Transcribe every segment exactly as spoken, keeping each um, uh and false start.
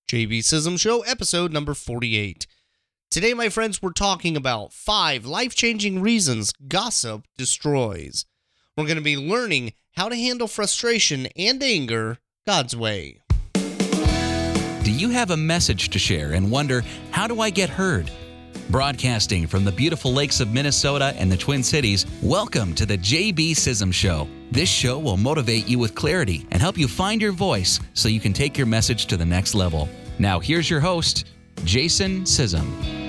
J B Sism Show, episode number forty-eight. Today, my friends, we're talking about five life-changing reasons gossip destroys. We're going to be learning how to handle frustration and anger God's way. Do you have a message to share and wonder, how do I get heard? Broadcasting from the beautiful lakes of Minnesota and the Twin Cities, welcome to the J B Sism Show. This show will motivate you with clarity and help you find your voice so you can take your message to the next level. Now, here's your host, Jason Sism.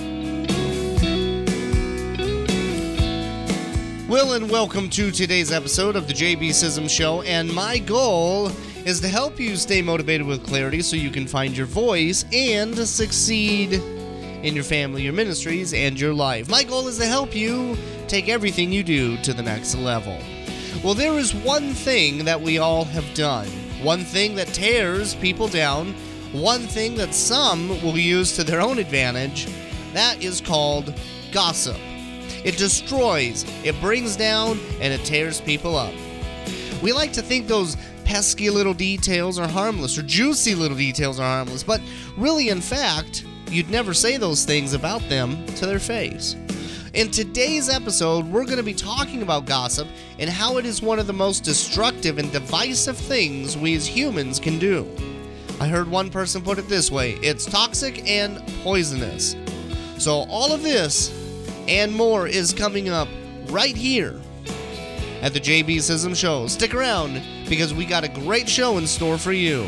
Well, and welcome to today's episode of the J B Sism Show, and my goal is to help you stay motivated with clarity so you can find your voice and succeed in your family, your ministries, and your life. My goal is to help you take everything you do to the next level. Well, there is one thing that we all have done, one thing that tears people down, one thing that some will use to their own advantage. That is called gossip. It destroys, it brings down, and it tears people up. We like to think those pesky little details are harmless, or juicy little details are harmless, but really, in fact, you'd never say those things about them to their face. In today's episode, we're going to be talking about gossip and how it is one of the most destructive and divisive things we as humans can do. I heard one person put it this way: it's toxic and poisonous. So all of this and more is coming up right here at the J B Sism Show. Stick around because we got a great show in store for you.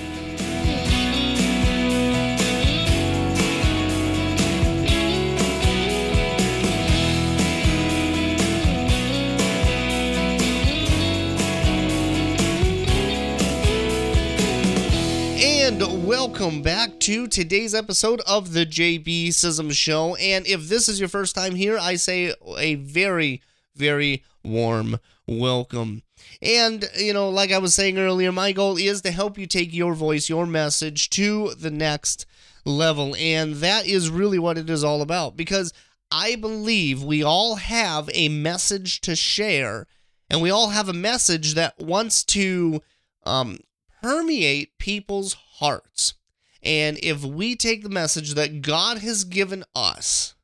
And welcome back to today's episode of the J B Sism Show. And if this is your first time here, I say a very, very warm welcome. And, you know, like I was saying earlier, my goal is to help you take your voice, your message to the next level. And that is really what it is all about, because I believe we all have a message to share, and we all have a message that wants to um, permeate people's hearts. And if we take the message that God has given us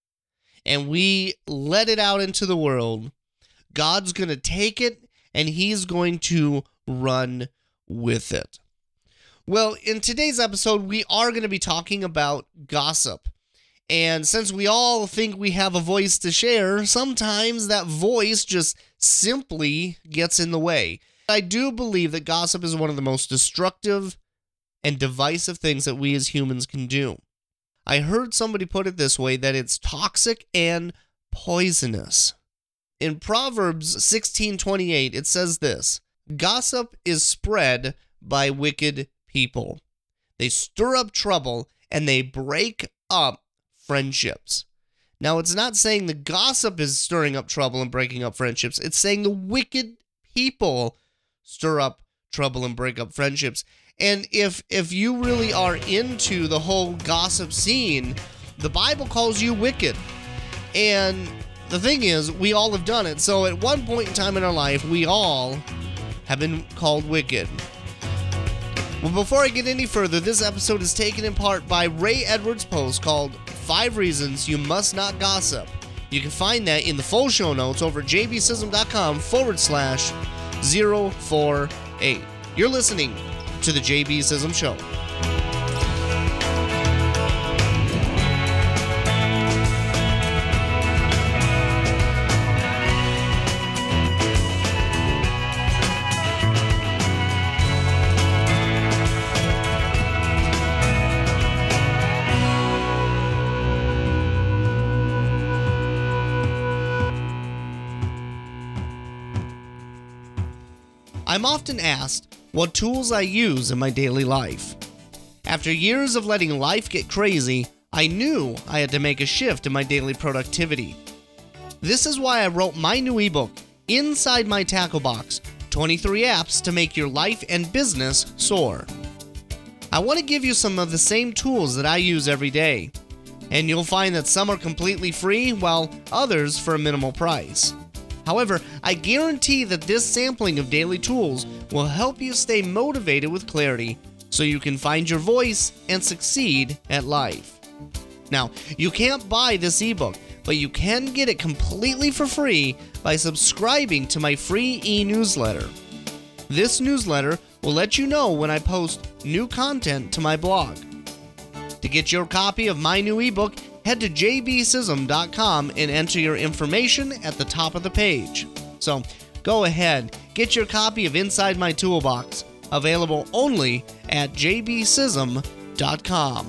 and we let it out into the world, God's going to take it and he's going to run with it. Well, in today's episode, we are going to be talking about gossip. And since we all think we have a voice to share, sometimes that voice just simply gets in the way. I do believe that gossip is one of the most destructive and divisive things that we as humans can do. I heard somebody put it this way, that it's toxic and poisonous. In Proverbs sixteen twenty-eight, it says this: gossip is spread by wicked people. They stir up trouble and they break up friendships. Now, it's not saying the gossip is stirring up trouble and breaking up friendships. It's saying the wicked people stir up trouble and break up friendships. And if if you really are into the whole gossip scene, the Bible calls you wicked. And the thing is, we all have done it. So at one point in time in our life, we all have been called wicked. Well, before I get any further, this episode is taken in part by Ray Edwards' post called Five Reasons You Must Not Gossip. You can find that in the full show notes over at jbsism.com forward slash 048. You're listening to the J B Sism Show. I'm often asked what tools I use in my daily life. After years of letting life get crazy, I knew I had to make a shift in my daily productivity. This is why I wrote my new ebook, Inside My Tackle Box, twenty-three Apps to Make Your Life and Business Soar. I want to give you some of the same tools that I use every day, and you'll find that some are completely free while others for a minimal price. However, I guarantee that this sampling of daily tools will help you stay motivated with clarity so you can find your voice and succeed at life. Now, you can't buy this ebook, but you can get it completely for free by subscribing to my free e-newsletter. This newsletter will let you know when I post new content to my blog. To get your copy of my new ebook, head to j b sism dot com and enter your information at the top of the page. So, go ahead, get your copy of Inside My Toolbox, available only at j b sism dot com.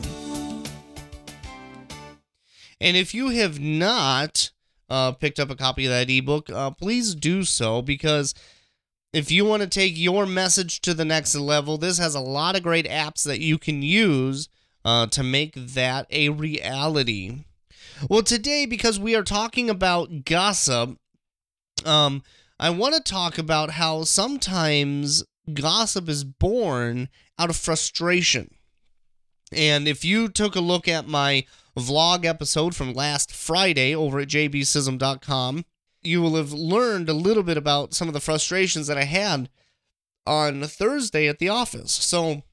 And if you have not uh, picked up a copy of that ebook, uh, please do so, because if you want to take your message to the next level, this has a lot of great apps that you can use uh, to make that a reality. Well, today, because we are talking about gossip, um, I want to talk about how sometimes gossip is born out of frustration. And if you took a look at my vlog episode from last Friday over at j b sism dot com, you will have learned a little bit about some of the frustrations that I had on Thursday at the office. So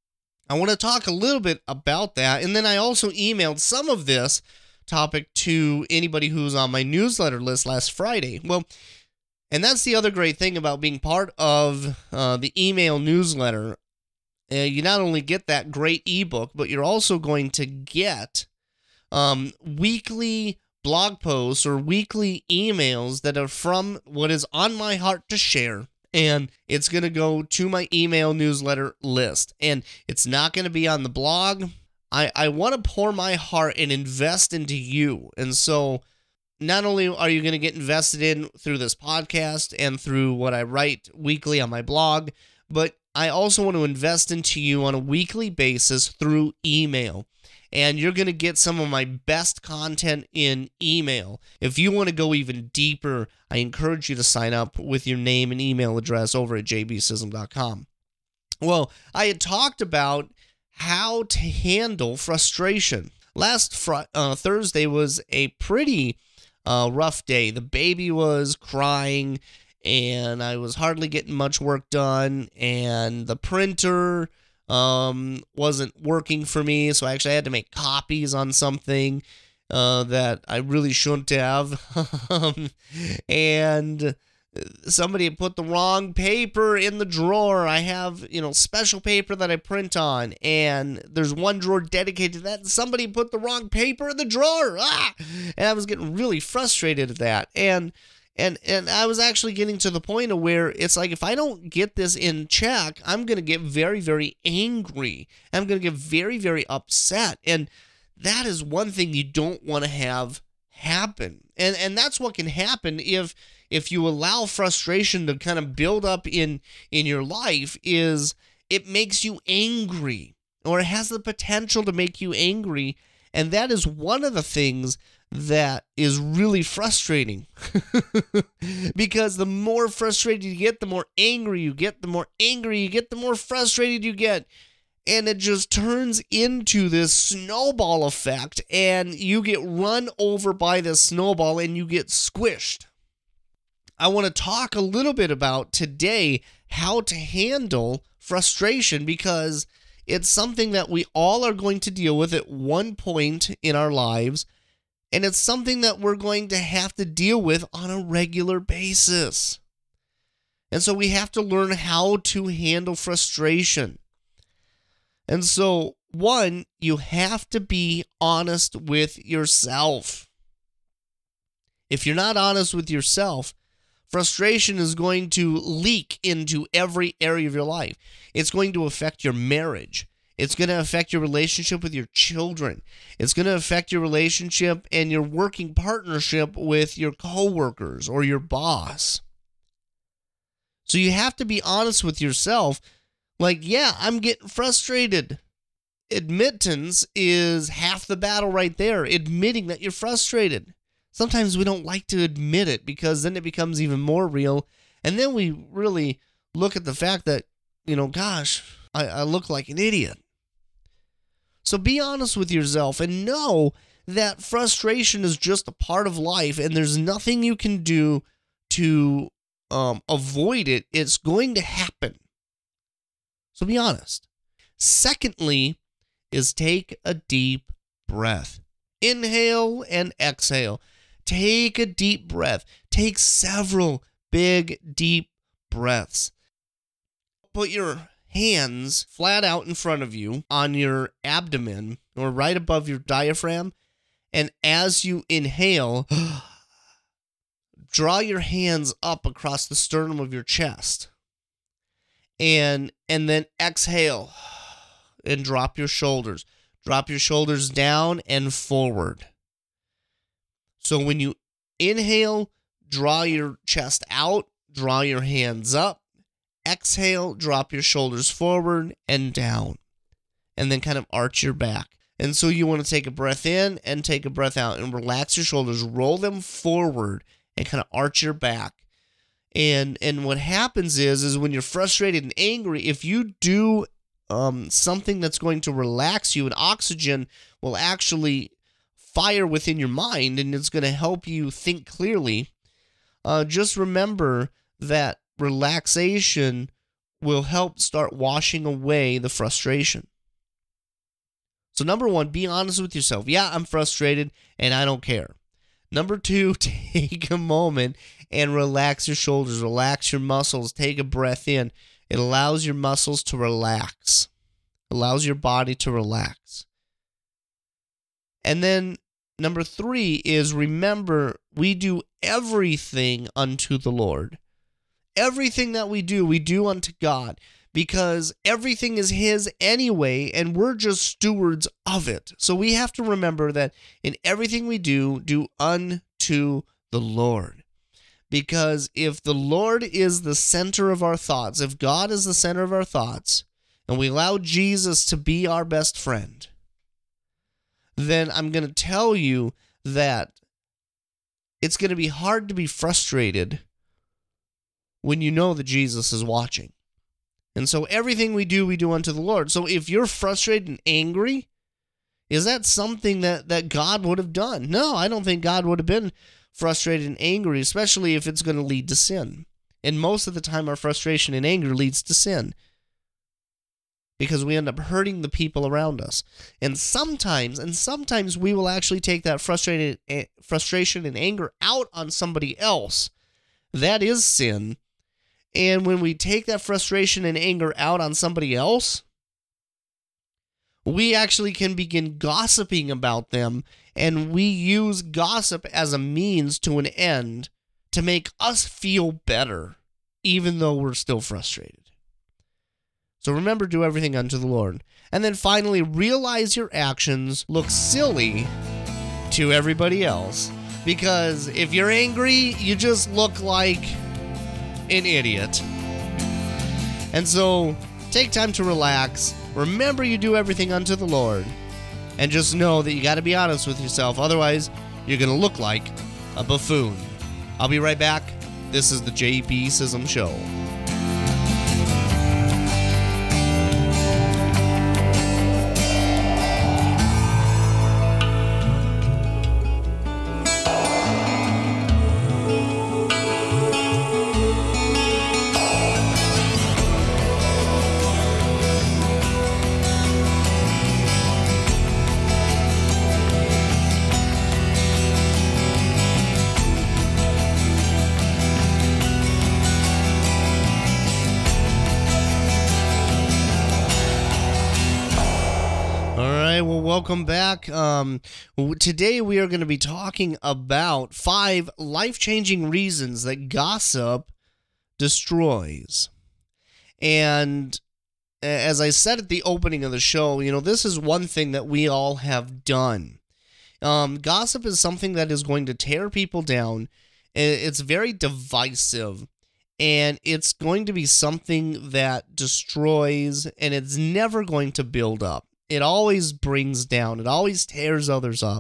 I want to talk a little bit about that. And then I also emailed some of this topic to anybody who's on my newsletter list last Friday. Well, and that's the other great thing about being part of uh, the email newsletter. Uh, you not only get that great ebook, but you're also going to get um, weekly blog posts or weekly emails that are from what is on my heart to share. And it's going to go to my email newsletter list. And it's not going to be on the blog. I, I want to pour my heart and invest into you. And so not only are you going to get invested in through this podcast and through what I write weekly on my blog, but I also want to invest into you on a weekly basis through email. And you're going to get some of my best content in email. If you want to go even deeper, I encourage you to sign up with your name and email address over at j b sism dot com. Well, I had talked about how to handle frustration. Last fr- uh, Thursday was a pretty uh, rough day. The baby was crying, and I was hardly getting much work done, and the printer um, wasn't working for me, so I actually had to make copies on something uh, that I really shouldn't have. And somebody had put the wrong paper in the drawer. I have, you know, special paper that I print on, and there's one drawer dedicated to that, and somebody put the wrong paper in the drawer. Ah! And I was getting really frustrated at that. And And and I was actually getting to the point of where it's like, if I don't get this in check, I'm going to get very, very angry. I'm going to get very, very upset. And that is one thing you don't want to have happen. And and that's what can happen if if you allow frustration to kind of build up in, in your life, is it makes you angry, or it has the potential to make you angry. And that is one of the things that is really frustrating. Because the more frustrated you get, the more angry you get, the more angry you get, the more frustrated you get. And it just turns into this snowball effect, and you get run over by this snowball and you get squished. I want to talk a little bit about today how to handle frustration, because it's something that we all are going to deal with at one point in our lives. And it's something that we're going to have to deal with on a regular basis. And so we have to learn how to handle frustration. And so, one, you have to be honest with yourself. If you're not honest with yourself, frustration is going to leak into every area of your life. It's going to affect your marriage. It's going to affect your relationship with your children. It's going to affect your relationship and your working partnership with your coworkers or your boss. So you have to be honest with yourself. Like, yeah, I'm getting frustrated. Admittance is half the battle right there. Admitting that you're frustrated. Sometimes we don't like to admit it, because then it becomes even more real. And then we really look at the fact that, you know, gosh, I, I look like an idiot. So be honest with yourself and know that frustration is just a part of life, and there's nothing you can do to um, avoid it. It's going to happen. So be honest. Secondly, is take a deep breath. Inhale and exhale. Take a deep breath. Take several big, deep breaths. Put your hands flat out in front of you on your abdomen or right above your diaphragm. And as you inhale, draw your hands up across the sternum of your chest. And, and then exhale and drop your shoulders. Drop your shoulders down and forward. So when you inhale, draw your chest out, draw your hands up. Exhale, drop your shoulders forward and down. And then kind of arch your back. And so you want to take a breath in and take a breath out and relax your shoulders, roll them forward and kind of arch your back. And and what happens is, is when you're frustrated and angry, if you do um, something that's going to relax you, and oxygen will actually fire within your mind and it's going to help you think clearly, uh, just remember that relaxation will help start washing away the frustration. So number one, be honest with yourself. Yeah, I'm frustrated and I don't care. Number two, take a moment and relax your shoulders, relax your muscles, take a breath in. It allows your muscles to relax, allows your body to relax. And then number three is remember, we do everything unto the Lord. Everything that we do, we do unto God, because everything is His anyway, and we're just stewards of it. So we have to remember that in everything we do, do unto the Lord. Because if the Lord is the center of our thoughts, if God is the center of our thoughts, and we allow Jesus to be our best friend, then I'm going to tell you that it's going to be hard to be frustrated when you know that Jesus is watching. And so everything we do, we do unto the Lord. So if you're frustrated and angry, is that something that, that God would have done? No, I don't think God would have been frustrated and angry, especially if it's going to lead to sin. And most of the time, our frustration and anger leads to sin, because we end up hurting the people around us. And sometimes, and sometimes we will actually take that frustrated, frustration and anger out on somebody else. That is sin. And when we take that frustration and anger out on somebody else, we actually can begin gossiping about them, and we use gossip as a means to an end to make us feel better, even though we're still frustrated. So remember, do everything unto the Lord. And then finally, realize your actions look silly to everybody else. Because if you're angry, you just look like an idiot. And so, take time to relax. Remember, you do everything unto the Lord. And just know that you got to be honest with yourself. Otherwise, you're going to look like a buffoon. I'll be right back. This is the J B Sism Show. Welcome back. Um, today we are going to be talking about five life-changing reasons that gossip destroys. And as I said at the opening of the show, you know, this is one thing that we all have done. Um, gossip is something that is going to tear people down. It's very divisive. And it's going to be something that destroys, and it's never going to build up. It always brings down. It always tears others up.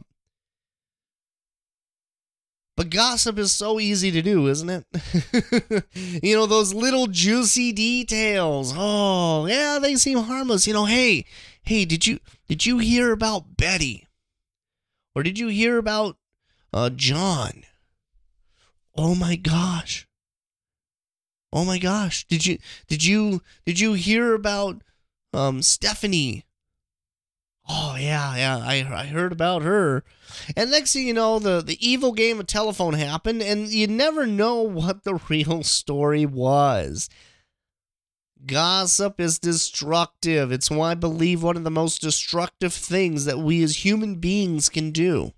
But gossip is so easy to do, isn't it? You know, those little juicy details. Oh, yeah, they seem harmless. You know, hey, hey, did you did you hear about Betty? Or did you hear about uh, John? Oh my gosh. Oh my gosh. Did you did you did you hear about Um, Stephanie. Oh, yeah, yeah, I, I heard about her. And next thing you know, the, the evil game of telephone happened, and you never know what the real story was. Gossip is destructive. It's why I believe one of the most destructive things that we as human beings can do.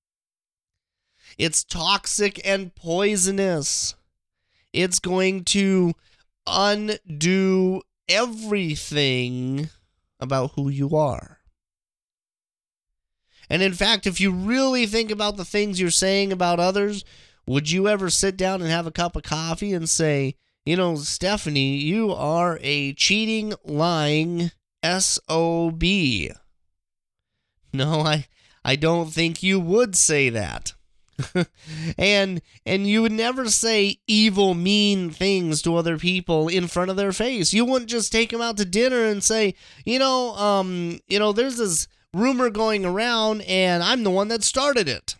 It's toxic and poisonous. It's going to undo everything about who you are. And in fact, if you really think about the things you're saying about others, would you ever sit down and have a cup of coffee and say, you know, Stephanie, you are a cheating, lying S O B? No, I, I don't think you would say that. and and you would never say evil, mean things to other people in front of their face. You wouldn't just take them out to dinner and say, you know, um, you know, there's this rumor going around, and I'm the one that started it.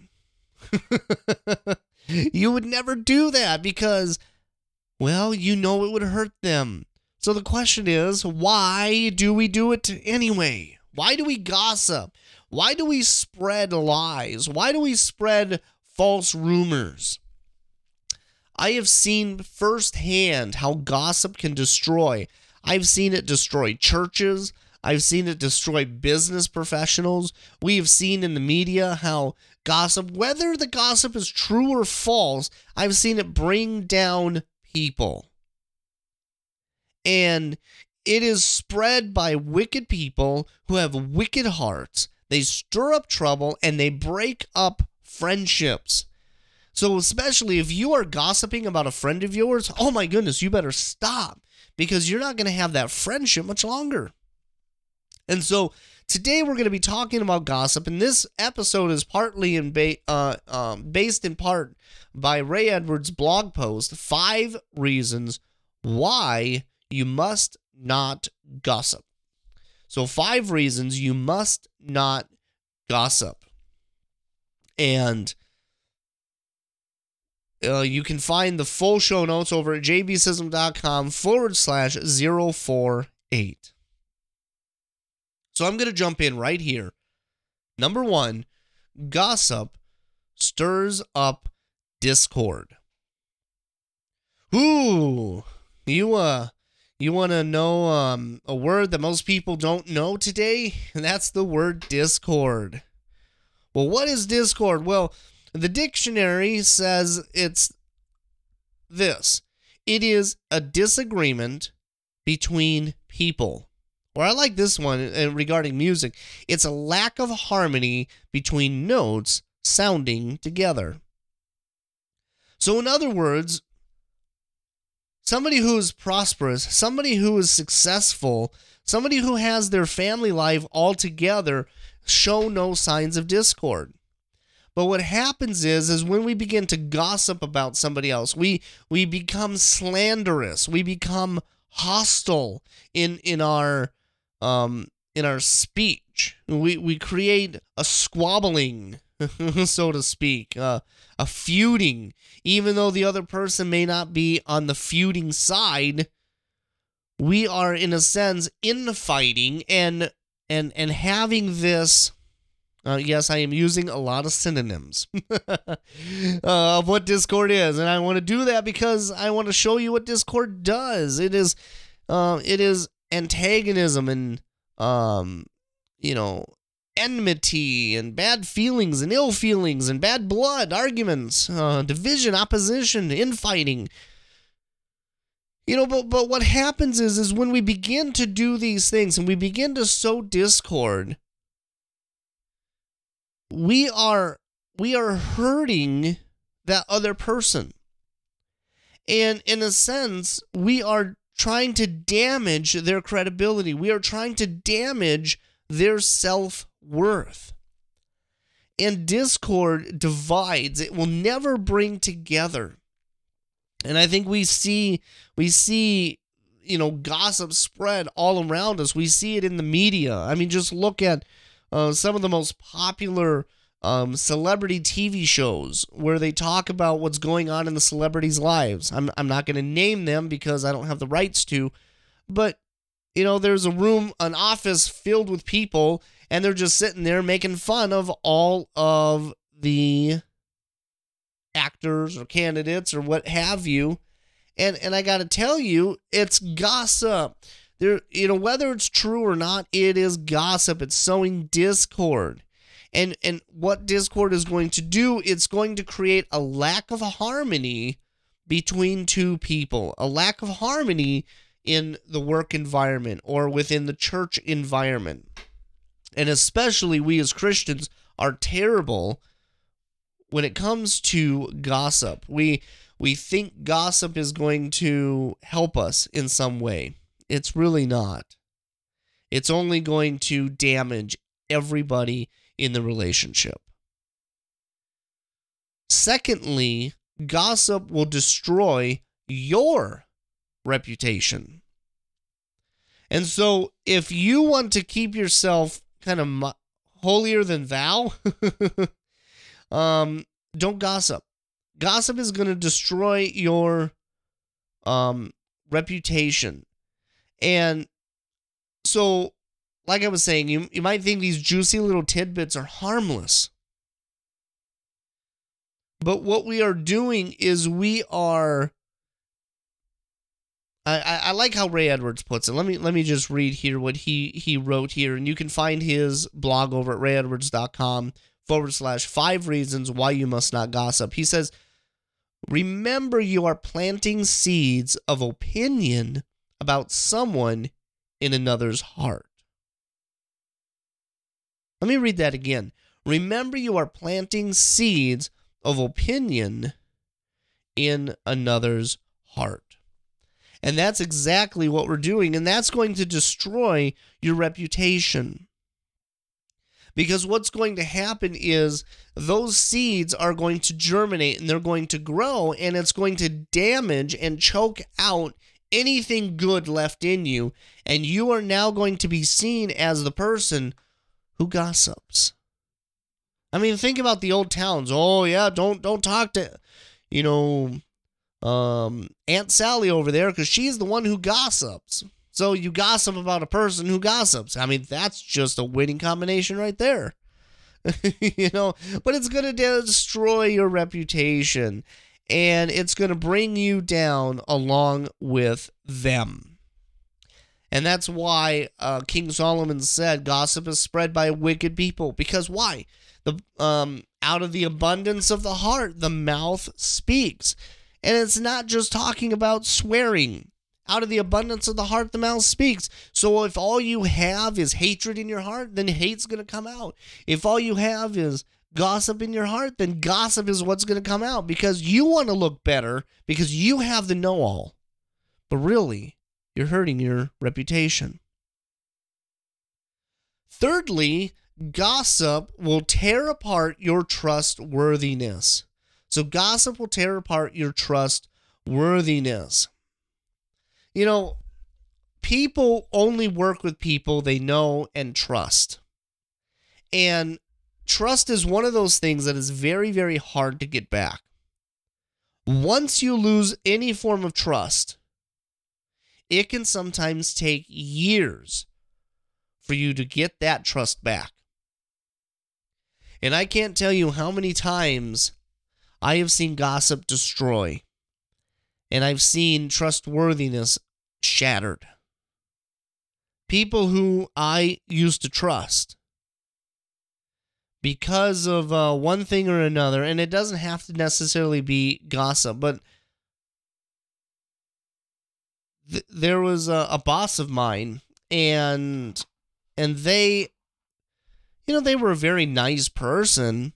You would never do that because, well, you know it would hurt them. So the question is, why do we do it anyway? Why do we gossip? Why do we spread lies? Why do we spread false rumors? I have seen firsthand how gossip can destroy. I've seen it destroy churches. I've seen it destroy business professionals. We have seen in the media how gossip, whether the gossip is true or false, I've seen it bring down people. And it is spread by wicked people who have wicked hearts. They stir up trouble and they break up friendships. So especially if you are gossiping about a friend of yours, oh my goodness, you better stop, because you're not going to have that friendship much longer. And so today we're going to be talking about gossip, and this episode is partly in ba- uh, um, based in part by Ray Edwards' blog post, Five Reasons Why You Must Not Gossip. So five reasons you must not gossip. And uh, you can find the full show notes over at jbsism.com forward slash 048. So I'm going to jump in right here. Number one, gossip stirs up discord. Ooh, you uh, you want to know um a word that most people don't know today? And that's the word discord. Well, what is discord? Well, the dictionary says it's this. It is a disagreement between people. Or I like this one regarding music. It's a lack of harmony between notes sounding together. So in other words, somebody who is prosperous, somebody who is successful, somebody who has their family life all together show no signs of discord. But what happens is, is when we begin to gossip about somebody else, we we become slanderous, we become hostile in in our um in our speech. We we create a squabbling, so to speak, uh, a feuding, even though the other person may not be on the feuding side. We are in a sense infighting and and and having this. Uh, yes, I am using a lot of synonyms uh, of what discord is, and I want to do that because I want to show you what discord does. It is, uh, it is antagonism and, um, you know, enmity and bad feelings and ill feelings and bad blood, arguments, uh, division, opposition, infighting. You know, but but what happens is is when we begin to do these things and we begin to sow discord, we are we are hurting that other person. And in a sense, we are trying to damage their credibility. We are trying to damage their self-worth. And discord divides. It will never bring together. And I think we see we see you know gossip spread all around us. We see it in the media. I mean, just look at Uh, some of the most popular um, celebrity T V shows where they talk about what's going on in the celebrities' lives. I'm I'm not going to name them because I don't have the rights to, but you know, there's a room, an office filled with people, and they're just sitting there making fun of all of the actors or candidates or what have you. And and I got to tell you, it's gossip. There, you know, whether it's true or not, it is gossip. It's sowing discord. And and what discord is going to do, it's going to create a lack of harmony between two people, a lack of harmony in the work environment or within the church environment. And especially we as Christians are terrible when it comes to gossip. We we think gossip is going to help us in some way. It's really not. It's only going to damage everybody in the relationship. Secondly, gossip will destroy your reputation. And so if you want to keep yourself kind of mo- holier than thou, um, don't gossip. Gossip is going to destroy your um, reputation. And so, like I was saying, you, you might think these juicy little tidbits are harmless. But what we are doing is we are... I, I, I like how Ray Edwards puts it. Let me let me just read here what he, he wrote here. And you can find his blog over at rayedwards.com forward slash five reasons why you must not gossip. He says, remember you are planting seeds of opinion about someone in another's heart. Let me read that again. Remember you are planting seeds of opinion in another's heart. And that's exactly what we're doing. And that's going to destroy your reputation. Because what's going to happen is those seeds are going to germinate and they're going to grow, and it's going to damage and choke out anything good left in you. And you are now going to be seen as the person who gossips. I mean, think about the old towns. Oh yeah, don't don't talk to, you know, um, Aunt Sally over there, because she's the one who gossips. So you gossip about a person who gossips. I mean, that's just a winning combination right there. You know, but it's going to destroy your reputation, and it's going to bring you down along with them. And that's why uh, King Solomon said, gossip is spread by wicked people. Because why? The um, out of the abundance of the heart, the mouth speaks. And it's not just talking about swearing. Out of the abundance of the heart, the mouth speaks. So if all you have is hatred in your heart, then hate's going to come out. If all you have is gossip in your heart, then gossip is what's going to come out, because you want to look better, because you have the know-all. But really, you're hurting your reputation. Thirdly, gossip will tear apart your trustworthiness. So gossip will tear apart your trustworthiness. You know, people only work with people they know and trust. And trust is one of those things that is very, very hard to get back. Once you lose any form of trust, it can sometimes take years for you to get that trust back. And I can't tell you how many times I have seen gossip destroy, and I've seen trustworthiness shattered. People who I used to trust because of uh, one thing or another, and it doesn't have to necessarily be gossip, but th- there was a, a boss of mine, and and they, you know, they were a very nice person,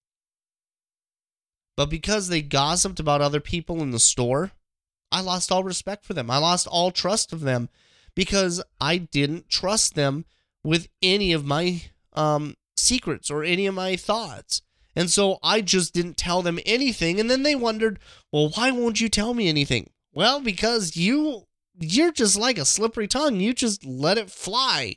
but because they gossiped about other people in the store, I lost all respect for them. I lost all trust of them because I didn't trust them with any of my um, secrets or any of my thoughts. And so I just didn't tell them anything. And then they wondered, well, why won't you tell me anything? Well, because you, you're just like a slippery tongue. You just let it fly.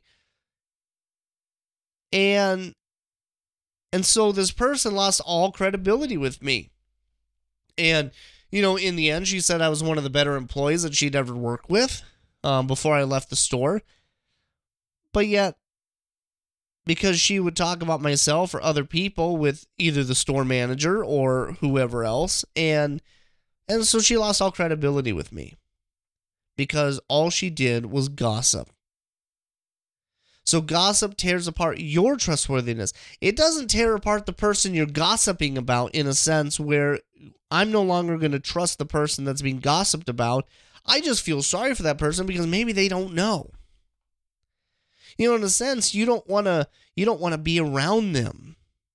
And, and so this person lost all credibility with me. And, you know, in the end, she said I was one of the better employees that she'd ever worked with. um, before I left the store. But yet, because she would talk about myself or other people with either the store manager or whoever else, and and so she lost all credibility with me because all she did was gossip. So gossip tears apart your trustworthiness. It doesn't tear apart the person you're gossiping about in a sense where I'm no longer going to trust the person that's being gossiped about. I just feel sorry for that person because maybe they don't know. You know, in a sense, you don't want to you don't want to be around them.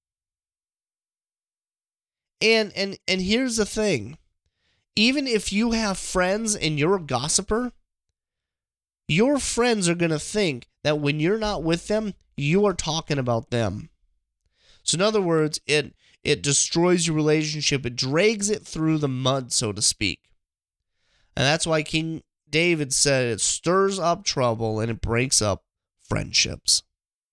And and and here's the thing. Even if you have friends and you're a gossiper, your friends are going to think that when you're not with them, you are talking about them. So in other words, it it destroys your relationship. It drags it through the mud, so to speak. And that's why King David said it stirs up trouble and it breaks up friendships.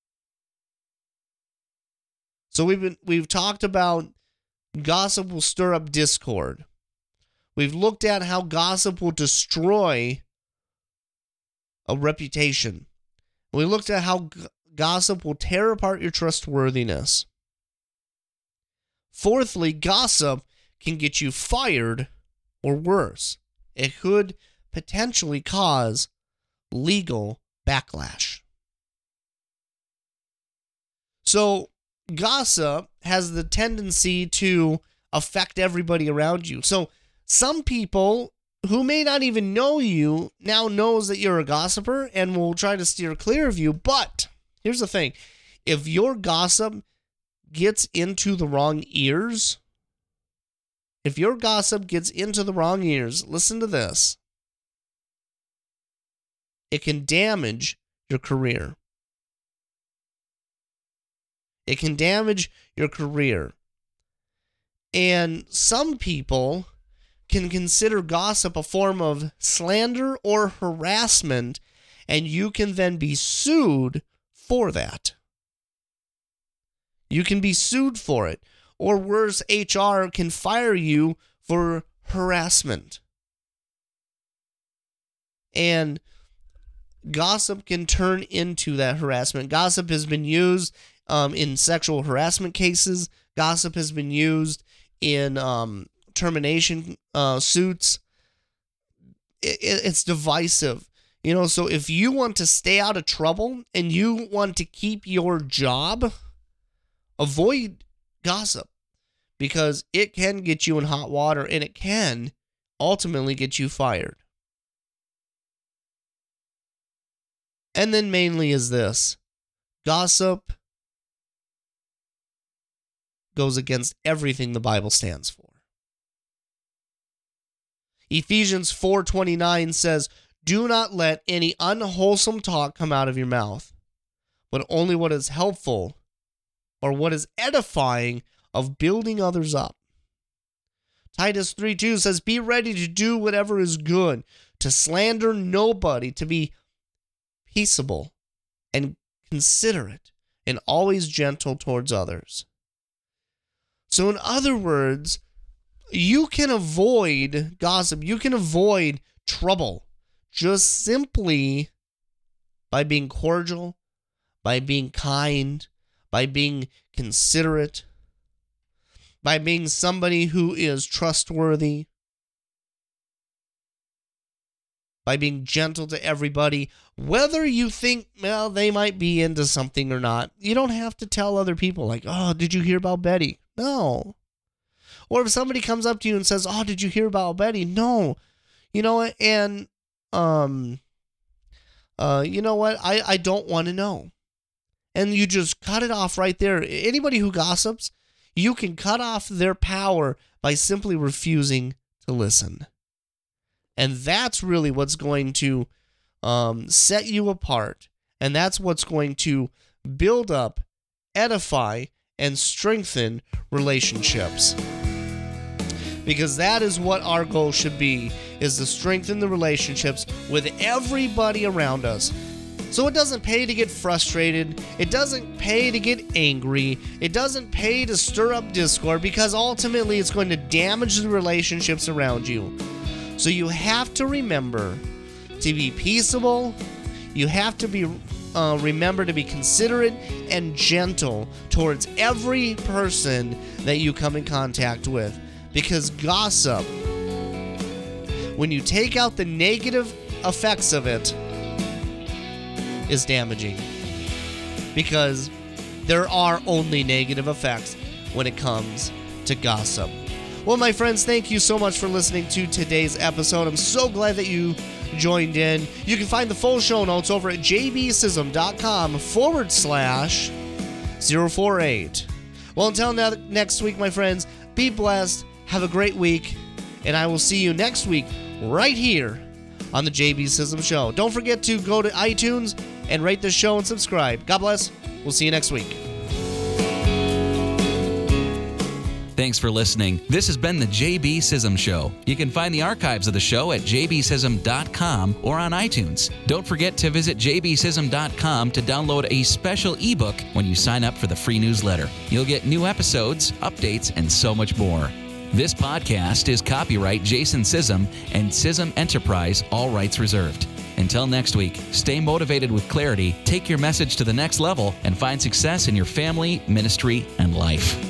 So we've been we've talked about gossip will stir up discord. We've looked at how gossip will destroy a reputation. We looked at how g- gossip will tear apart your trustworthiness. Fourthly, gossip can get you fired or worse. It could potentially cause legal backlash. So, gossip has the tendency to affect everybody around you. So, some people who may not even know you now knows that you're a gossiper and will try to steer clear of you. But here's the thing. If your gossip gets into the wrong ears, if your gossip gets into the wrong ears, listen to this. It can damage your career. It can damage your career. And some people can consider gossip a form of slander or harassment, and you can then be sued for that. You can be sued for it. Or worse, H R can fire you for harassment. And gossip can turn into that harassment. Gossip has been used um, in sexual harassment cases. Gossip has been used in um, termination uh, suits. It, it, it's divisive. You know, so if you want to stay out of trouble and you want to keep your job, avoid gossip because it can get you in hot water and it can ultimately get you fired. And then mainly is this. Gossip goes against everything the Bible stands for. Ephesians four twenty-nine says, "Do not let any unwholesome talk come out of your mouth, but only what is helpful or what is edifying of building others up." Titus three two says, "Be ready to do whatever is good, to slander nobody, to be peaceable and considerate, and always gentle towards others." So in other words, you can avoid gossip, you can avoid trouble just simply by being cordial, by being kind, by being considerate, by being somebody who is trustworthy, by being gentle to everybody, whether you think, well, they might be into something or not. You don't have to tell other people like, "Oh, did you hear about Betty?" No. Or if somebody comes up to you and says, "Oh, did you hear about Betty?" No. You know what? And, um, uh, you know what? I, I don't want to know. And you just cut it off right there. Anybody who gossips, you can cut off their power by simply refusing to listen. And that's really what's going to um, set you apart. And that's what's going to build up, edify, and strengthen relationships. Because that is what our goal should be, is to strengthen the relationships with everybody around us. So it doesn't pay to get frustrated. It doesn't pay to get angry. It doesn't pay to stir up discord, because ultimately it's going to damage the relationships around you. So you have to remember to be peaceable. You have to be uh, remember to be considerate and gentle towards every person that you come in contact with. Because gossip, when you take out the negative effects of it, is damaging. Because there are only negative effects when it comes to gossip. Well, my friends, thank you so much for listening to today's episode. I'm so glad that you joined in. You can find the full show notes over at jbsism.com forward slash 048. Well, until now, next week, my friends, be blessed, have a great week, and I will see you next week right here on the J B Sism Show. Don't forget to go to iTunes and rate the show and subscribe. God bless. We'll see you next week. Thanks for listening. This has been the J B Sism Show. You can find the archives of the show at j b sism dot com or on iTunes. Don't forget to visit j b sism dot com to download a special ebook when you sign up for the free newsletter. You'll get new episodes, updates, and so much more. This podcast is copyright Jason Sism and Sism Enterprise, all rights reserved. Until next week, stay motivated with clarity, take your message to the next level, and find success in your family, ministry, and life.